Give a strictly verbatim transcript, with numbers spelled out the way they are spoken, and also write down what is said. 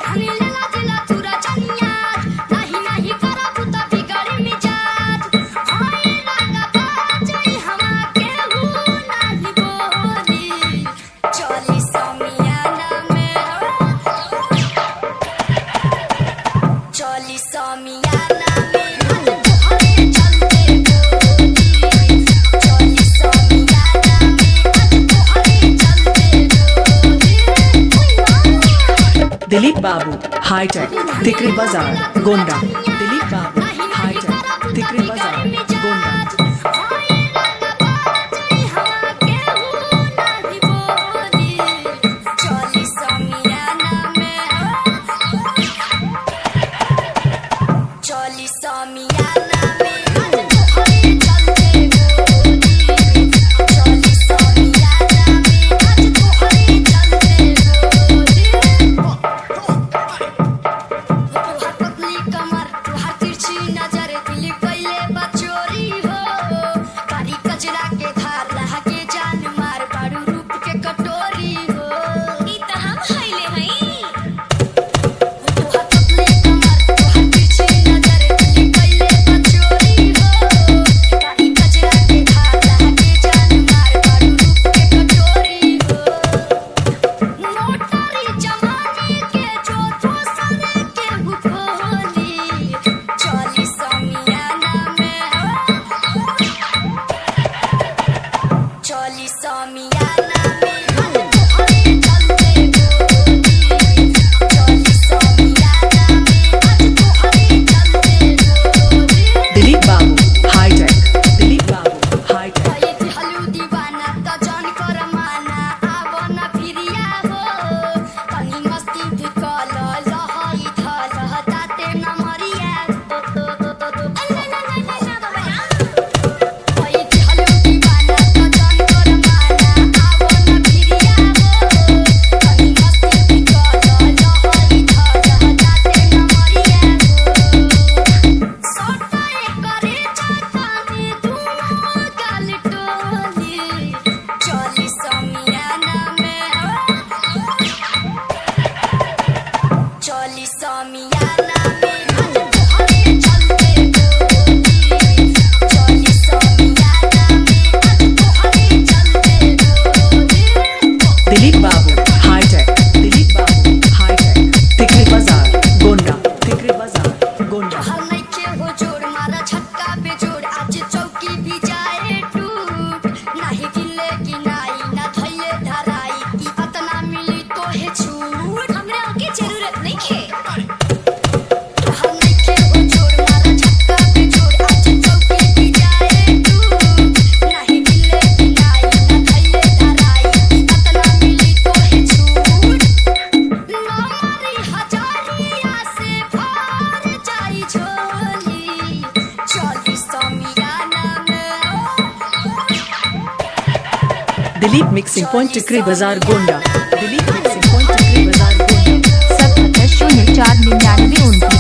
दिलीप बाबू हाईटेक तिकरी बाजार गोंडा। दिलीप बाबू हाईटेक तिकरी बाजार गोंडा। दिलीप बाबू हाईटेक दिलीप बाबू हाईटेक तिकरी बाजार गोंडा। तिकरी बाजार गोंडा। दिलीप मिक्सिंग पॉइंट टिकरी बाजार गोंडा। दिलीप मिक्सिंग पॉइंट टिकरी बाजार गोंडा। सत्तर शून्य चार निन्यानवे उनतीस।